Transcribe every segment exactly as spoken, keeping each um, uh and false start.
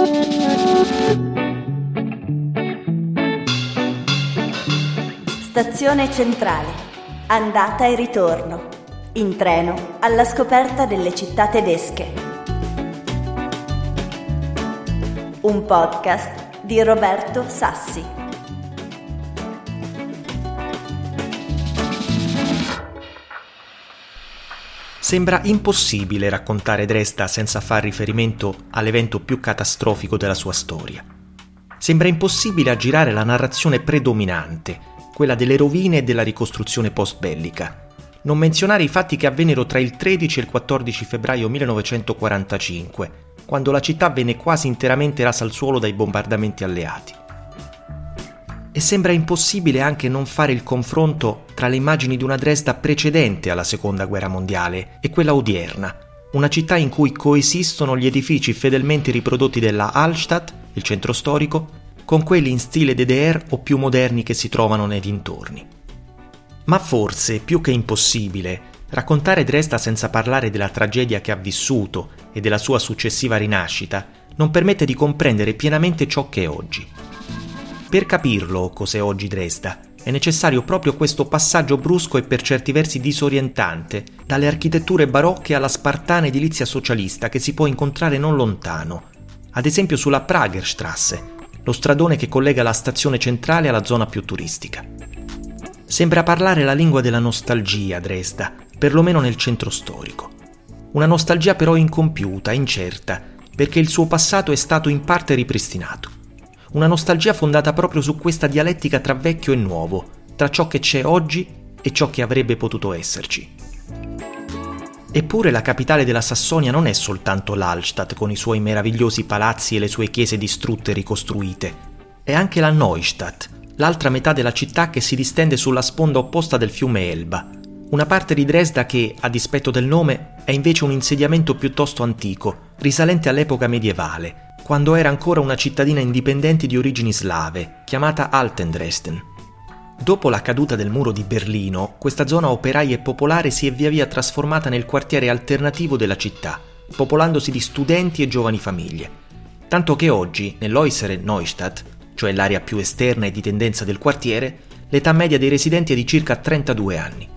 Stazione centrale, andata e ritorno, in treno alla scoperta delle città tedesche. Un podcast di Roberto Sassi. Sembra impossibile raccontare Dresda senza far riferimento all'evento più catastrofico della sua storia. Sembra impossibile aggirare la narrazione predominante, quella delle rovine e della ricostruzione post-bellica. Non menzionare i fatti che avvennero tra il tredici e il quattordici febbraio millenovecentoquarantacinque, quando la città venne quasi interamente rasa al suolo dai bombardamenti alleati. E sembra impossibile anche non fare il confronto tra le immagini di una Dresda precedente alla Seconda Guerra Mondiale e quella odierna, una città in cui coesistono gli edifici fedelmente riprodotti della Altstadt, il centro storico, con quelli in stile D D R o più moderni che si trovano nei dintorni. Ma forse, più che impossibile, raccontare Dresda senza parlare della tragedia che ha vissuto e della sua successiva rinascita non permette di comprendere pienamente ciò che è oggi. Per capirlo, cos'è oggi Dresda, è necessario proprio questo passaggio brusco e per certi versi disorientante, dalle architetture barocche alla spartana edilizia socialista che si può incontrare non lontano, ad esempio sulla Pragerstrasse, lo stradone che collega la stazione centrale alla zona più turistica. Sembra parlare la lingua della nostalgia, Dresda, perlomeno nel centro storico. Una nostalgia però incompiuta, incerta, perché il suo passato è stato in parte ripristinato. Una nostalgia fondata proprio su questa dialettica tra vecchio e nuovo, tra ciò che c'è oggi e ciò che avrebbe potuto esserci. Eppure la capitale della Sassonia non è soltanto l'Alstadt con i suoi meravigliosi palazzi e le sue chiese distrutte e ricostruite. È anche la Neustadt, l'altra metà della città che si distende sulla sponda opposta del fiume Elba, una parte di Dresda che, a dispetto del nome, è invece un insediamento piuttosto antico, risalente all'epoca medievale, quando era ancora una cittadina indipendente di origini slave, chiamata Altendresden. Dopo la caduta del muro di Berlino, questa zona operaia e popolare si è via via trasformata nel quartiere alternativo della città, popolandosi di studenti e giovani famiglie. Tanto che oggi, nell'Äußere Neustadt, cioè l'area più esterna e di tendenza del quartiere, l'età media dei residenti è di circa trentadue anni.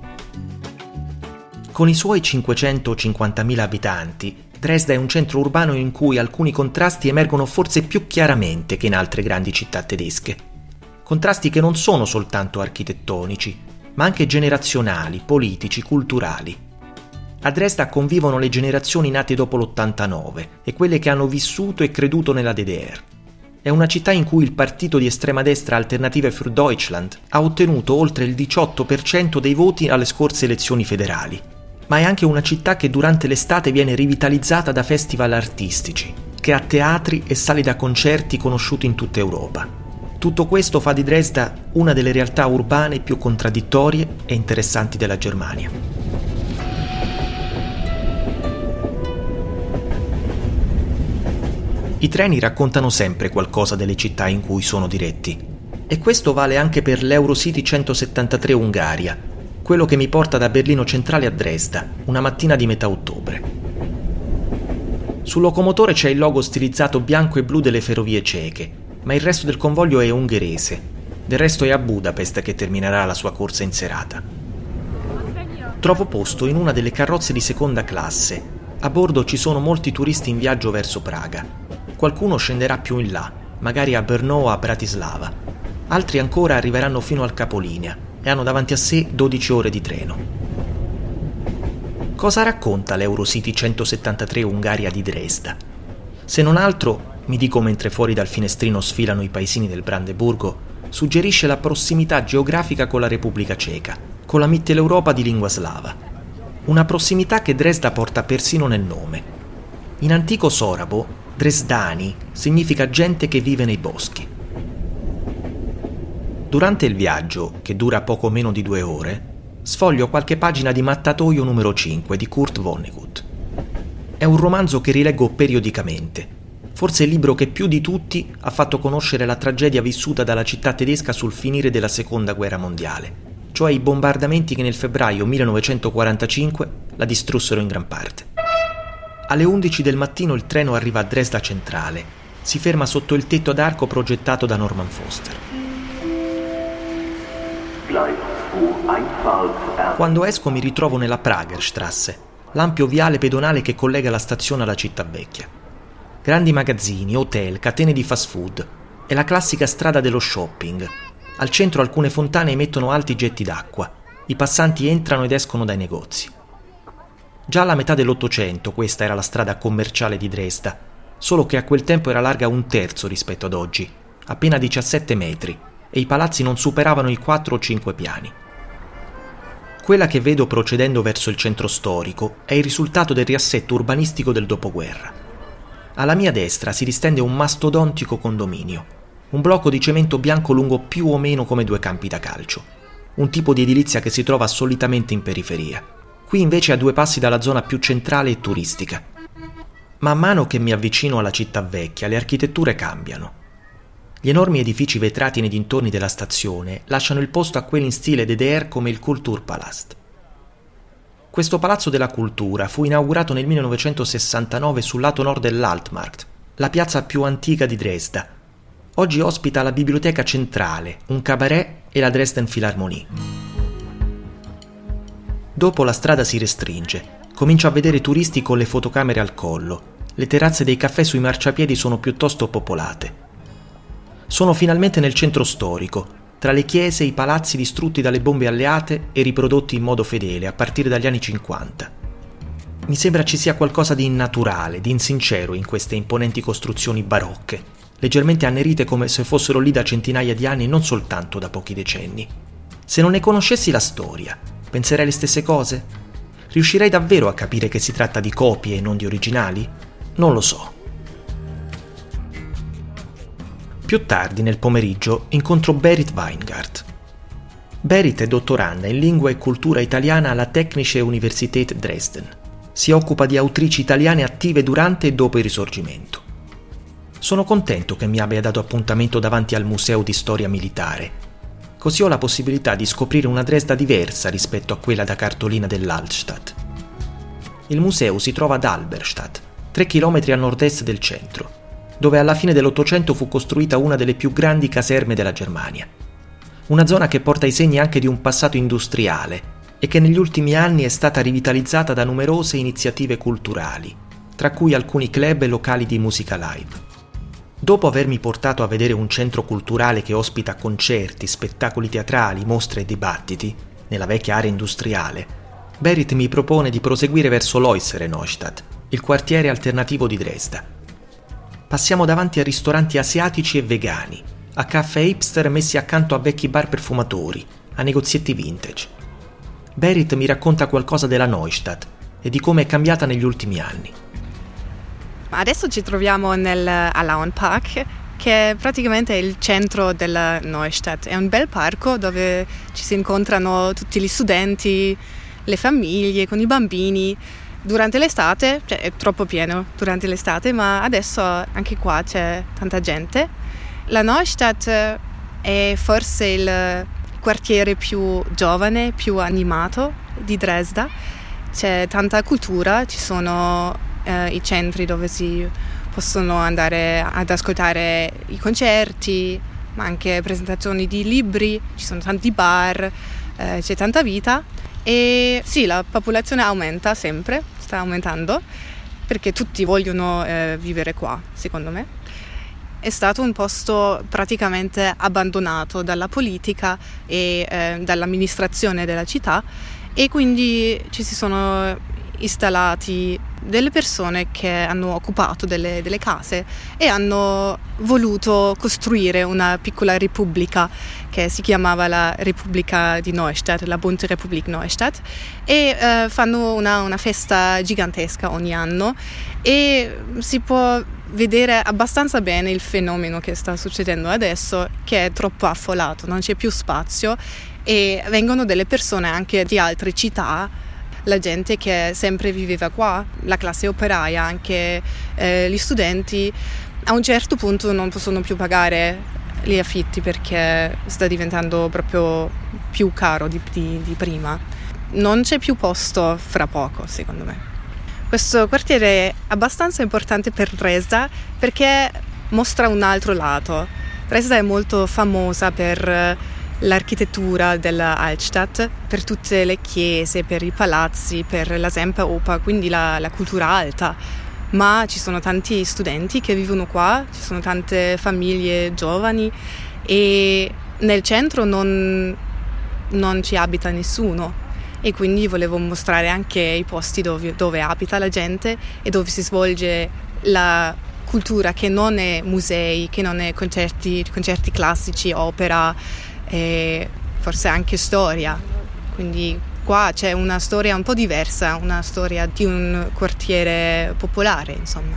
Con i suoi cinquecentocinquantamila abitanti, Dresda è un centro urbano in cui alcuni contrasti emergono forse più chiaramente che in altre grandi città tedesche. Contrasti che non sono soltanto architettonici, ma anche generazionali, politici, culturali. A Dresda convivono le generazioni nate dopo l'ottantanove e quelle che hanno vissuto e creduto nella D D R. È una città in cui il partito di estrema destra Alternative für Deutschland ha ottenuto oltre il diciotto per cento dei voti alle scorse elezioni federali. Ma è anche una città che durante l'estate viene rivitalizzata da festival artistici, che ha teatri e sale da concerti conosciuti in tutta Europa. Tutto questo fa di Dresda una delle realtà urbane più contraddittorie e interessanti della Germania. I treni raccontano sempre qualcosa delle città in cui sono diretti. E questo vale anche per l'Eurocity centosettantatré Ungaria, quello che mi porta da Berlino Centrale a Dresda, una mattina di metà ottobre. Sul locomotore c'è il logo stilizzato bianco e blu delle ferrovie ceche, ma il resto del convoglio è ungherese. Del resto è a Budapest che terminerà la sua corsa in serata. Trovo posto in una delle carrozze di seconda classe. A bordo ci sono molti turisti in viaggio verso Praga. Qualcuno scenderà più in là, magari a Brno o a Bratislava. Altri ancora arriveranno fino al capolinea e hanno davanti a sé dodici ore di treno. Cosa racconta l'Eurocity centosettantatré Ungaria di Dresda? Se non altro, mi dico mentre fuori dal finestrino sfilano i paesini del Brandeburgo, suggerisce la prossimità geografica con la Repubblica Ceca, con la Mitteleuropa di lingua slava. Una prossimità che Dresda porta persino nel nome. In antico sorabo, Dresdani significa gente che vive nei boschi. Durante il viaggio, che dura poco meno di due ore, sfoglio qualche pagina di Mattatoio numero cinque di Kurt Vonnegut. È un romanzo che rileggo periodicamente, forse il libro che più di tutti ha fatto conoscere la tragedia vissuta dalla città tedesca sul finire della Seconda Guerra Mondiale, cioè i bombardamenti che nel febbraio millenovecentoquarantacinque la distrussero in gran parte. Alle undici del mattino il treno arriva a Dresda Centrale Si ferma sotto il tetto ad arco progettato da Norman Foster. Quando esco mi ritrovo nella Pragerstrasse, l'ampio viale pedonale che collega la stazione alla città vecchia. Grandi magazzini, hotel, catene di fast food e la classica strada dello shopping. Al centro alcune fontane emettono alti getti d'acqua. I passanti entrano ed escono dai negozi. Già alla metà dell'Ottocento questa era la strada commerciale di Dresda, solo che a quel tempo era larga un terzo rispetto ad oggi, appena diciassette metri, e i palazzi non superavano i quattro o cinque piani. Quella che vedo procedendo verso il centro storico è il risultato del riassetto urbanistico del dopoguerra. Alla mia destra si distende un mastodontico condominio, un blocco di cemento bianco lungo più o meno come due campi da calcio, un tipo di edilizia che si trova solitamente in periferia. Qui invece a due passi dalla zona più centrale e turistica. Man mano che mi avvicino alla città vecchia, le architetture cambiano. Gli enormi edifici vetrati nei dintorni della stazione lasciano il posto a quelli in stile D D R come il Kulturpalast. Questo palazzo della cultura fu inaugurato nel millenovecentosessantanove sul lato nord dell'Altmarkt, la piazza più antica di Dresda. Oggi ospita la biblioteca centrale, un cabaret e la Dresden Philharmonie. Dopo la strada si restringe. Comincio a vedere turisti con le fotocamere al collo. Le terrazze dei caffè sui marciapiedi sono piuttosto popolate. Sono finalmente nel centro storico, tra le chiese e i palazzi distrutti dalle bombe alleate e riprodotti in modo fedele a partire dagli anni cinquanta. Mi sembra ci sia qualcosa di innaturale, di insincero in queste imponenti costruzioni barocche, leggermente annerite come se fossero lì da centinaia di anni e non soltanto da pochi decenni. Se non ne conoscessi la storia, penserei le stesse cose? Riuscirei davvero a capire che si tratta di copie e non di originali? Non lo so. Più tardi nel pomeriggio incontro Berit Weingart. Berit è dottoranda in lingua e cultura italiana alla Technische Universität Dresden. Si occupa di autrici italiane attive durante e dopo il Risorgimento. Sono contento che mi abbia dato appuntamento davanti al Museo di Storia Militare. Così ho la possibilità di scoprire una Dresda diversa rispetto a quella da cartolina dell'Altstadt. Il museo si trova ad Halberstadt, tre chilometri a nord-est del centro, dove alla fine dell'Ottocento fu costruita una delle più grandi caserme della Germania. Una zona che porta i segni anche di un passato industriale e che negli ultimi anni è stata rivitalizzata da numerose iniziative culturali, tra cui alcuni club e locali di musica live. Dopo avermi portato a vedere un centro culturale che ospita concerti, spettacoli teatrali, mostre e dibattiti, nella vecchia area industriale, Berit mi propone di proseguire verso Leusere Neustadt, il quartiere alternativo di Dresda. Passiamo davanti a ristoranti asiatici e vegani, a caffè hipster messi accanto a vecchi bar perfumatori, a negozietti vintage. Berit mi racconta qualcosa della Neustadt e di come è cambiata negli ultimi anni. Adesso ci troviamo nel Alaunpark, che praticamente è il centro della Neustadt. È un bel parco dove ci si incontrano tutti gli studenti, le famiglie con i bambini. Durante l'estate, cioè è troppo pieno durante l'estate, ma adesso anche qua c'è tanta gente. La Neustadt è forse il quartiere più giovane, più animato di Dresda. C'è tanta cultura, ci sono eh, i centri dove si possono andare ad ascoltare i concerti, ma anche presentazioni di libri, ci sono tanti bar, eh, c'è tanta vita. E sì, la popolazione aumenta sempre, sta aumentando, perché tutti vogliono eh, vivere qua, secondo me. È stato un posto praticamente abbandonato dalla politica e eh, dall'amministrazione della città, e quindi ci si sono installati delle persone che hanno occupato delle, delle case e hanno voluto costruire una piccola repubblica che si chiamava la Repubblica di Neustadt, la Bundesrepublik Neustadt, e eh, fanno una, una festa gigantesca ogni anno, e si può vedere abbastanza bene il fenomeno che sta succedendo adesso, che è troppo affollato, non c'è più spazio, e vengono delle persone anche di altre città, la gente che sempre viveva qua, la classe operaia, anche eh, gli studenti, a un certo punto non possono più pagare gli affitti perché sta diventando proprio più caro di, di, di prima. Non c'è più posto fra poco, secondo me. Questo quartiere è abbastanza importante per Dresda perché mostra un altro lato. Dresda è molto famosa per l'architettura della Altstadt, per tutte le chiese, per i palazzi, per la Semperoper, quindi la, la cultura alta. Ma ci sono tanti studenti che vivono qua, ci sono tante famiglie giovani e nel centro non, non ci abita nessuno. E quindi volevo mostrare anche i posti dove, dove abita la gente e dove si svolge la cultura, che non è musei, che non è concerti, concerti classici, opera, e forse anche storia. Quindi qua c'è una storia un po' diversa, una storia di un quartiere popolare, insomma.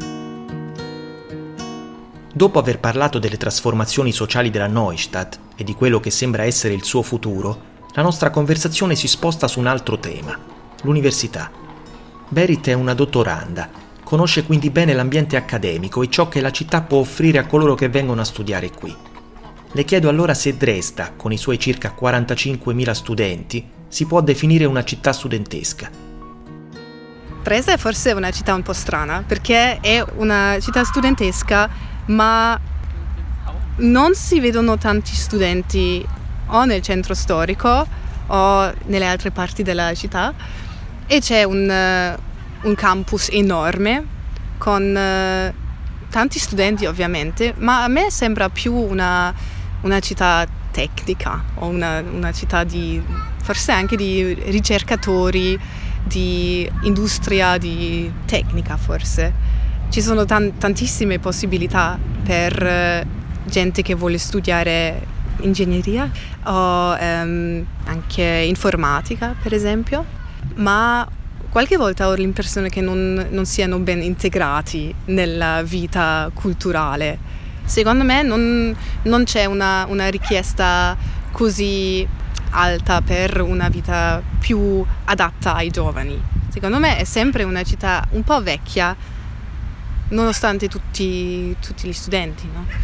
Dopo aver parlato delle trasformazioni sociali della Neustadt e di quello che sembra essere il suo futuro, la nostra conversazione si sposta su un altro tema, l'università. Berit è una dottoranda, conosce quindi bene l'ambiente accademico e ciò che la città può offrire a coloro che vengono a studiare qui. Le chiedo allora se Dresda, con i suoi circa quarantacinquemila studenti, si può definire una città studentesca. Dresda è forse una città un po' strana, perché è una città studentesca, ma non si vedono tanti studenti o nel centro storico o nelle altre parti della città, e c'è un, un campus enorme con uh, tanti studenti ovviamente, ma a me sembra più una, una città tecnica o una, una città di forse anche di ricercatori, di industria, di tecnica forse. Ci sono tan- tantissime possibilità per uh, gente che vuole studiare ingegneria o um, anche informatica, per esempio, ma qualche volta ho l'impressione che non, non siano ben integrati nella vita culturale. Secondo me non, non c'è una, una richiesta così alta per una vita più adatta ai giovani. Secondo me è sempre una città un po' vecchia, nonostante tutti, tutti gli studenti, no?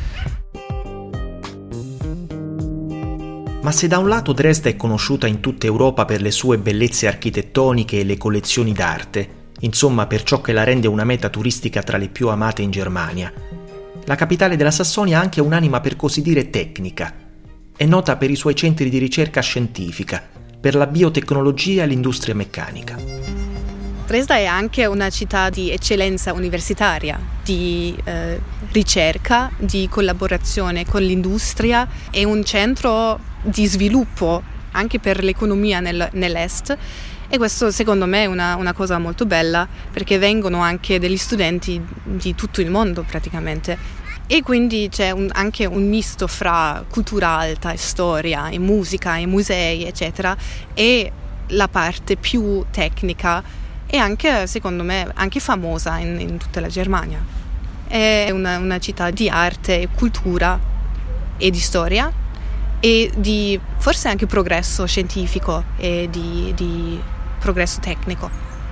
Ma se da un lato Dresda è conosciuta in tutta Europa per le sue bellezze architettoniche e le collezioni d'arte, insomma per ciò che la rende una meta turistica tra le più amate in Germania, la capitale della Sassonia ha anche un'anima per così dire tecnica. È nota per i suoi centri di ricerca scientifica, per la biotecnologia e l'industria meccanica. Dresda è anche una città di eccellenza universitaria, di eh, ricerca, di collaborazione con l'industria, è un centro di sviluppo anche per l'economia nel, nell'est, e questo secondo me è una, una cosa molto bella, perché vengono anche degli studenti di tutto il mondo praticamente, e quindi c'è un, anche un misto fra cultura alta e storia e musica e musei eccetera, e la parte più tecnica e anche secondo me anche famosa in, in tutta la Germania. È una, una città di arte e cultura e di storia e di forse anche progresso scientifico e di, di progresso tecnico.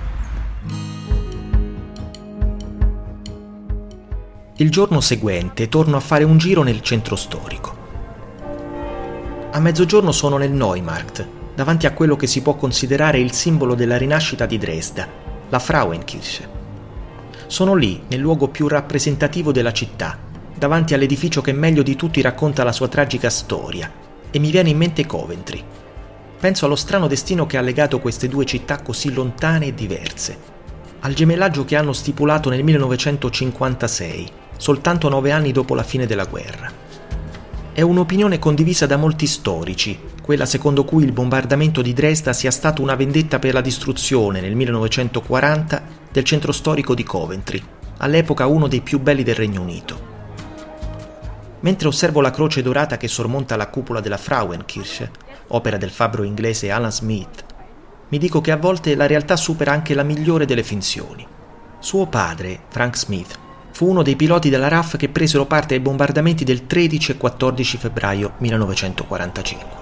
Il giorno seguente torno a fare un giro nel centro storico. A mezzogiorno sono nel Neumarkt, davanti a quello che si può considerare il simbolo della rinascita di Dresda, la Frauenkirche. Sono lì, nel luogo più rappresentativo della città, davanti all'edificio che meglio di tutti racconta la sua tragica storia, e mi viene in mente Coventry. Penso allo strano destino che ha legato queste due città così lontane e diverse, al gemellaggio che hanno stipulato nel millenovecentocinquantasei, soltanto nove anni dopo la fine della guerra. È un'opinione condivisa da molti storici, quella secondo cui il bombardamento di Dresda sia stato una vendetta per la distruzione nel millenovecentoquaranta del centro storico di Coventry, all'epoca uno dei più belli del Regno Unito. Mentre osservo la croce dorata che sormonta la cupola della Frauenkirche, opera del fabbro inglese Alan Smith, mi dico che a volte la realtà supera anche la migliore delle finzioni. Suo padre, Frank Smith, fu uno dei piloti della R A F che presero parte ai bombardamenti del tredici e quattordici febbraio millenovecentoquarantacinque.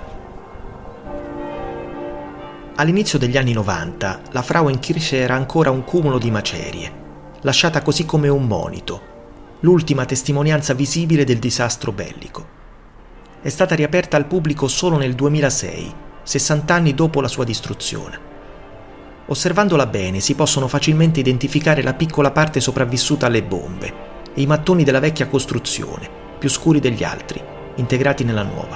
All'inizio degli anni novanta, la Frauenkirche era ancora un cumulo di macerie, lasciata così come un monito, l'ultima testimonianza visibile del disastro bellico. È stata riaperta al pubblico solo nel duemilasei, sessanta anni dopo la sua distruzione. Osservandola bene si possono facilmente identificare la piccola parte sopravvissuta alle bombe, e i mattoni della vecchia costruzione, più scuri degli altri, integrati nella nuova.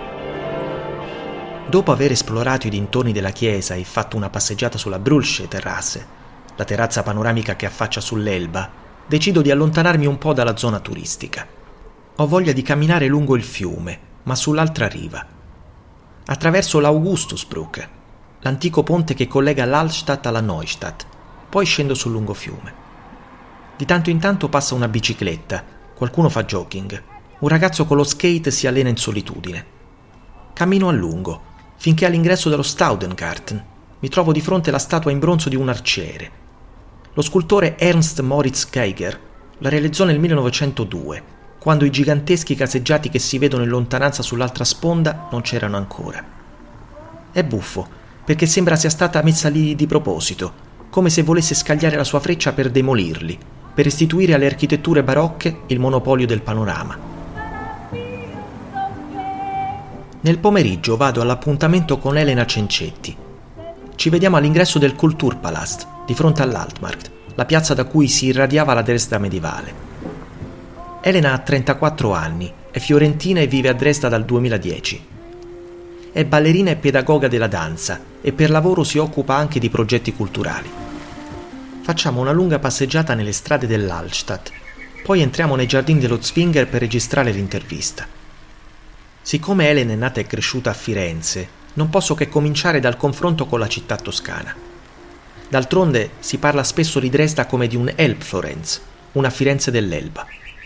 Dopo aver esplorato i dintorni della chiesa e fatto una passeggiata sulla Brülsche Terrasse, la terrazza panoramica che affaccia sull'Elba, decido di allontanarmi un po' dalla zona turistica. Ho voglia di camminare lungo il fiume, ma sull'altra riva, attraverso l'Augustusbrücke, l'antico ponte che collega l'Alstadt alla Neustadt, poi scendo sul lungofiume. Di tanto in tanto passa una bicicletta, qualcuno fa jogging, un ragazzo con lo skate si allena in solitudine. Cammino a lungo, finché all'ingresso dello Staudengarten mi trovo di fronte alla statua in bronzo di un arciere. Lo scultore Ernst Moritz Geiger la realizzò nel millenovecentodue, quando i giganteschi caseggiati che si vedono in lontananza sull'altra sponda non c'erano ancora. È buffo, perché sembra sia stata messa lì di proposito, come se volesse scagliare la sua freccia per demolirli, per restituire alle architetture barocche il monopolio del panorama. Nel pomeriggio vado all'appuntamento con Elena Cencetti. Ci vediamo all'ingresso del Kulturpalast, di fronte all'Altmarkt, la piazza da cui si irradiava la Dresda medievale. Elena ha trentaquattro anni, è fiorentina e vive a Dresda dal duemiladieci. È ballerina e pedagoga della danza e per lavoro si occupa anche di progetti culturali. Facciamo una lunga passeggiata nelle strade dell'Alstadt, poi entriamo nei giardini dello Zwinger per registrare l'intervista. Siccome Elena è nata e cresciuta a Firenze, non posso che cominciare dal confronto con la città toscana. D'altronde si parla spesso di Dresda come di un Elbflorenz, una Firenze dell'Elba.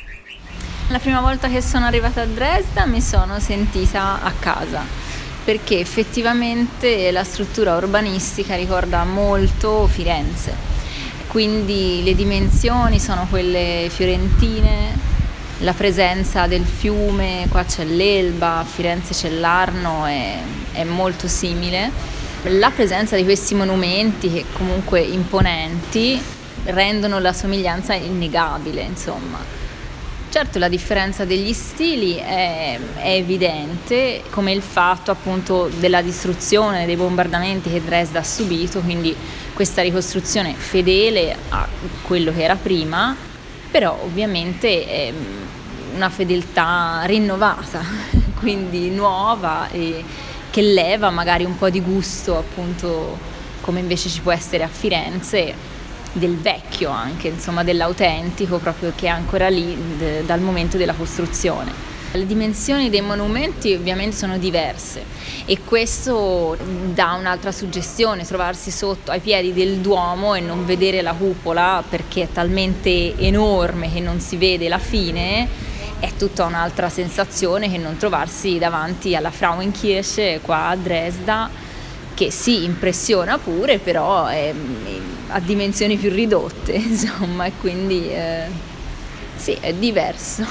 La prima volta che sono arrivata a Dresda mi sono sentita a casa, perché effettivamente la struttura urbanistica ricorda molto Firenze, quindi le dimensioni sono quelle fiorentine, la presenza del fiume, qua c'è l'Elba, a Firenze c'è l'Arno, è, è molto simile. La presenza di questi monumenti che comunque imponenti rendono la somiglianza innegabile, insomma. Certo, la differenza degli stili è, è evidente, come il fatto appunto della distruzione, dei bombardamenti che Dresda ha subito, quindi questa ricostruzione fedele a quello che era prima, però ovviamente è una fedeltà rinnovata, quindi nuova e che leva magari un po' di gusto, appunto, come invece ci può essere a Firenze, del vecchio anche, insomma, dell'autentico proprio che è ancora lì d- dal momento della costruzione. Le dimensioni dei monumenti ovviamente sono diverse e questo dà un'altra suggestione, trovarsi sotto ai piedi del Duomo e non vedere la cupola perché è talmente enorme che non si vede la fine, è tutta un'altra sensazione che non trovarsi davanti alla Frauenkirche qua a Dresda, che sì, impressiona pure, però è a dimensioni più ridotte, insomma, e quindi eh, sì, è diverso.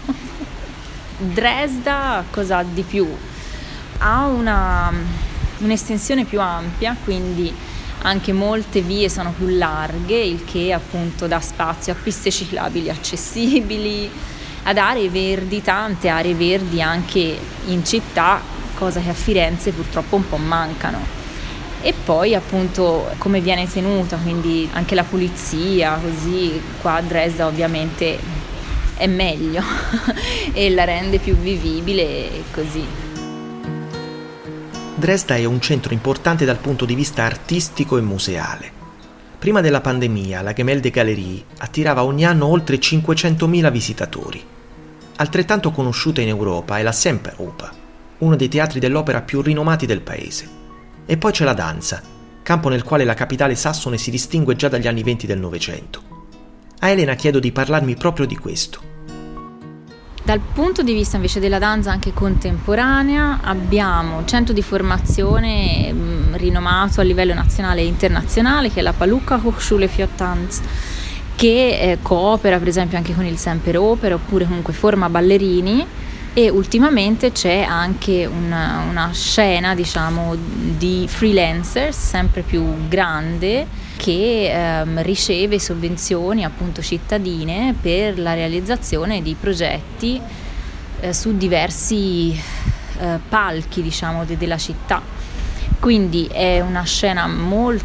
Dresda cosa ha di più? Ha una, un'estensione più ampia, quindi anche molte vie sono più larghe, il che appunto dà spazio a piste ciclabili accessibili, ad aree verdi, tante aree verdi anche in città, cosa che a Firenze purtroppo un po' mancano. E poi appunto come viene tenuta, quindi anche la pulizia, così qua a Dresda ovviamente è meglio e la rende più vivibile e così. Dresda è un centro importante dal punto di vista artistico e museale. Prima della pandemia la Gemäldegalerie attirava ogni anno oltre cinquecentomila visitatori. Altrettanto conosciuta in Europa è la Semperoper, uno dei teatri dell'opera più rinomati del paese. E poi c'è la danza, campo nel quale la capitale sassone si distingue già dagli anni venti del Novecento. A Elena chiedo di parlarmi proprio di questo. Dal punto di vista invece della danza anche contemporanea abbiamo un centro di formazione mh, rinomato a livello nazionale e internazionale che è la Palukka Hochschule für Tanz, che eh, coopera per esempio anche con il Semperoper oppure comunque forma ballerini. E ultimamente c'è anche una, una scena, diciamo, di freelancers sempre più grande che ehm, riceve sovvenzioni appunto cittadine per la realizzazione di progetti eh, su diversi eh, palchi, diciamo, de- della città. Quindi è una scena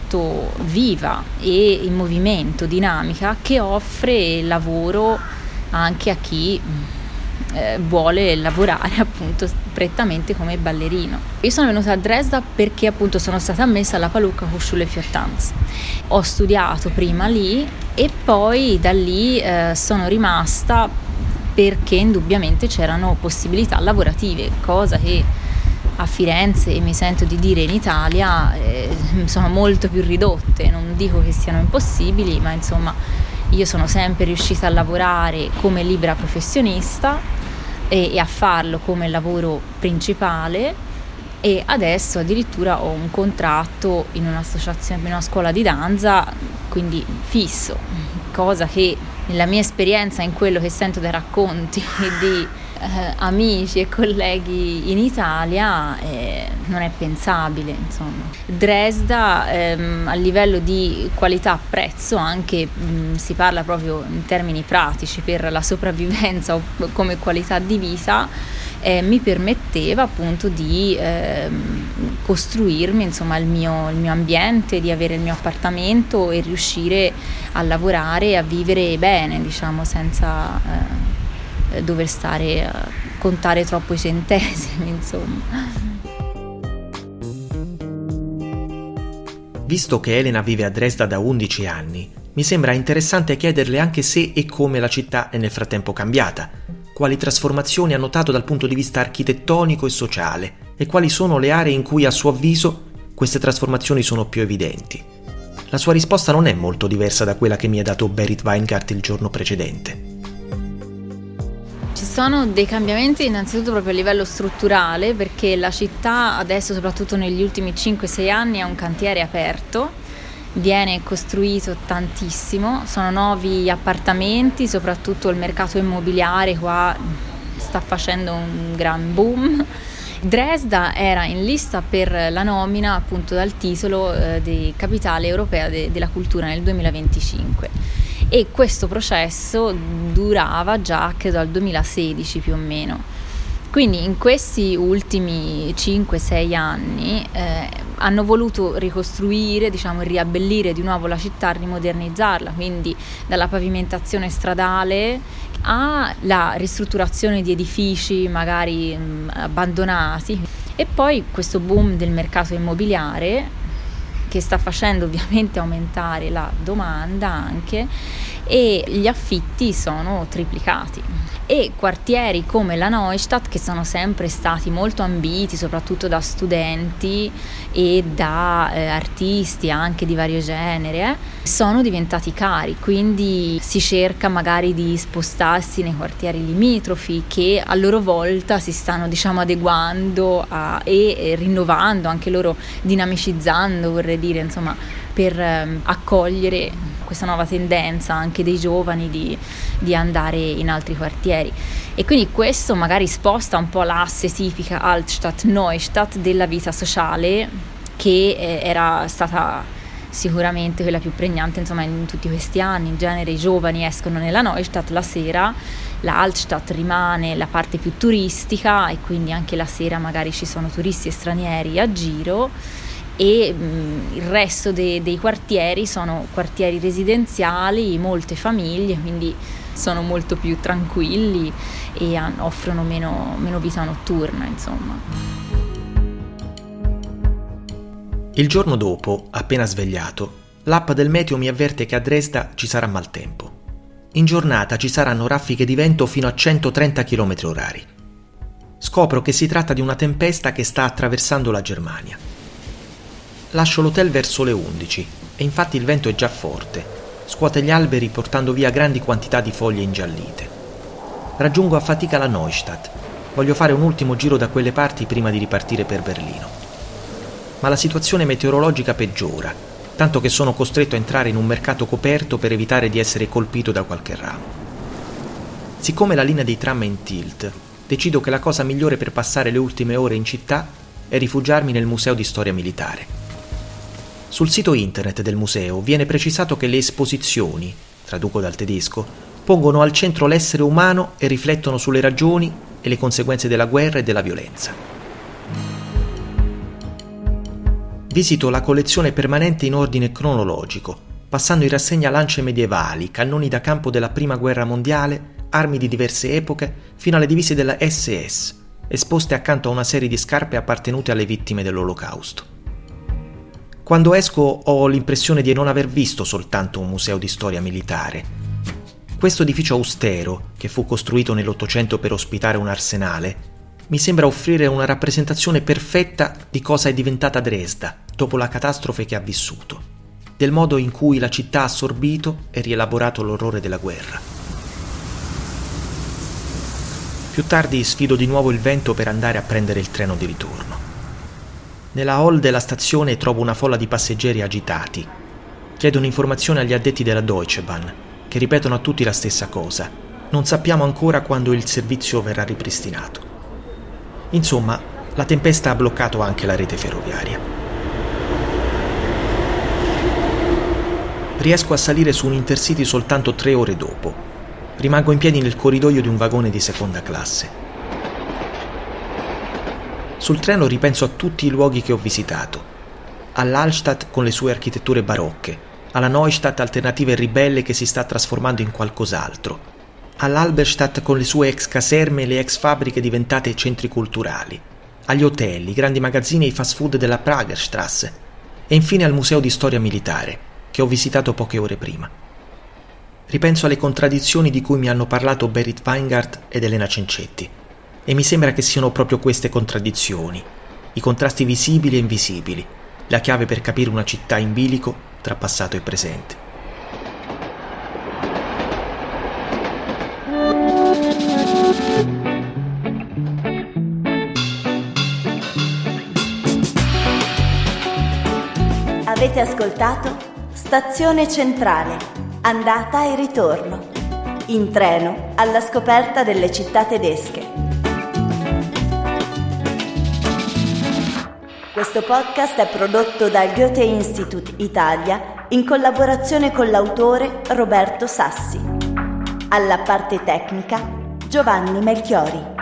molto viva e in movimento, dinamica, che offre lavoro anche a chi eh, vuole lavorare appunto prettamente come ballerino. Io sono venuta a Dresda perché appunto sono stata ammessa alla Palukka Hochschule für Tanz. Ho studiato prima lì e poi da lì eh, sono rimasta perché indubbiamente c'erano possibilità lavorative, cosa che a Firenze, e mi sento di dire in Italia, eh, sono molto più ridotte. Non dico che siano impossibili, ma insomma io sono sempre riuscita a lavorare come libera professionista e, e a farlo come lavoro principale, e adesso addirittura ho un contratto in un'associazione, in una scuola di danza, quindi fisso, cosa che nella mia esperienza, in quello che sento dai racconti di eh, amici e colleghi in Italia, eh, non è pensabile, insomma. Dresda ehm, a livello di qualità-prezzo anche mh, si parla proprio in termini pratici per la sopravvivenza o come qualità di vita, eh, mi permetteva appunto di ehm, costruirmi insomma il mio, il mio ambiente, di avere il mio appartamento e riuscire a lavorare e a vivere bene, diciamo, senza eh, dover stare a contare troppo i centesimi, insomma. Visto che Elena vive a Dresda da undici anni, mi sembra interessante chiederle anche se e come la città è nel frattempo cambiata, quali trasformazioni ha notato dal punto di vista architettonico e sociale e quali sono le aree in cui a suo avviso queste trasformazioni sono più evidenti. La sua risposta non è molto diversa da quella che mi ha dato Berit Weingart il giorno precedente. Ci sono dei cambiamenti innanzitutto proprio a livello strutturale, perché la città adesso, soprattutto negli ultimi cinque sei anni, è un cantiere aperto, viene costruito tantissimo, sono nuovi appartamenti, soprattutto il mercato immobiliare qua sta facendo un gran boom. Dresda era in lista per la nomina appunto dal titolo eh, di capitale europea de- della cultura nel duemilaventicinque, e questo processo durava già credo dal duemilasedici più o meno. Quindi in questi ultimi cinque sei anni eh, hanno voluto ricostruire, diciamo riabbellire di nuovo la città, rimodernizzarla, quindi dalla pavimentazione stradale alla ristrutturazione di edifici magari mh, abbandonati, e poi questo boom del mercato immobiliare che sta facendo ovviamente aumentare la domanda anche, e gli affitti sono triplicati. E quartieri come la Neustadt, che sono sempre stati molto ambiti soprattutto da studenti e da eh, artisti anche di vario genere, eh, sono diventati cari, quindi si cerca magari di spostarsi nei quartieri limitrofi, che a loro volta si stanno diciamo adeguando a, e, e rinnovando, anche loro dinamicizzando, vorrei dire, insomma, per ehm, accogliere questa nuova tendenza anche dei giovani di, di andare in altri quartieri. E quindi questo magari sposta un po' l'asse tipica Altstadt-Neustadt della vita sociale, che eh, era stata sicuramente quella più pregnante insomma in tutti questi anni. In genere i giovani escono nella Neustadt la sera, la Altstadt rimane la parte più turistica, e quindi anche la sera magari ci sono turisti e stranieri a giro, e mh, il resto de- dei quartieri sono quartieri residenziali, molte famiglie, quindi sono molto più tranquilli e han- offrono meno, meno vita notturna, insomma. Il giorno dopo, appena svegliato, l'app del meteo mi avverte che a Dresda ci sarà maltempo. In giornata ci saranno raffiche di vento fino a centotrenta chilometri orari. Scopro che si tratta di una tempesta che sta attraversando la Germania. Lascio l'hotel verso le undici e infatti il vento è già forte, scuote gli alberi portando via grandi quantità di foglie ingiallite. Raggiungo a fatica la Neustadt, voglio fare un ultimo giro da quelle parti prima di ripartire per Berlino. Ma la situazione meteorologica peggiora, tanto che sono costretto a entrare in un mercato coperto per evitare di essere colpito da qualche ramo. Siccome la linea dei tram è in tilt, decido che la cosa migliore per passare le ultime ore in città è rifugiarmi nel museo di storia militare. Sul sito internet del museo viene precisato che le esposizioni, traduco dal tedesco, pongono al centro l'essere umano e riflettono sulle ragioni e le conseguenze della guerra e della violenza. Visito la collezione permanente in ordine cronologico, passando in rassegna lance medievali, cannoni da campo della Prima Guerra Mondiale, armi di diverse epoche fino alle divise della esse esse, esposte accanto a una serie di scarpe appartenute alle vittime dell'Olocausto. Quando esco ho l'impressione di non aver visto soltanto un museo di storia militare. Questo edificio austero, che fu costruito nell'Ottocento per ospitare un arsenale, mi sembra offrire una rappresentazione perfetta di cosa è diventata Dresda dopo la catastrofe che ha vissuto, del modo in cui la città ha assorbito e rielaborato l'orrore della guerra. Più tardi sfido di nuovo il vento per andare a prendere il treno di ritorno. Nella hall della stazione trovo una folla di passeggeri agitati. Chiedono informazioni agli addetti della Deutsche Bahn, che ripetono a tutti la stessa cosa. Non sappiamo ancora quando il servizio verrà ripristinato. Insomma, la tempesta ha bloccato anche la rete ferroviaria. Riesco a salire su un Intercity soltanto tre ore dopo. Rimango in piedi nel corridoio di un vagone di seconda classe. Sul treno ripenso a tutti i luoghi che ho visitato. All'Hallstatt con le sue architetture barocche, alla Neustadt alternativa e ribelle che si sta trasformando in qualcos'altro, all'Halberstadt con le sue ex caserme e le ex fabbriche diventate centri culturali, agli hotel, i grandi magazzini e i fast food della Pragerstrasse e infine al museo di storia militare, che ho visitato poche ore prima. Ripenso alle contraddizioni di cui mi hanno parlato Berit Weingart ed Elena Cencetti, e mi sembra che siano proprio queste contraddizioni, i contrasti visibili e invisibili, la chiave per capire una città in bilico tra passato e presente. Avete ascoltato Stazione Centrale, andata e ritorno, in treno alla scoperta delle città tedesche. Questo podcast è prodotto dal Goethe Institut Italia in collaborazione con l'autore Roberto Sassi. Alla parte tecnica Giovanni Melchiori.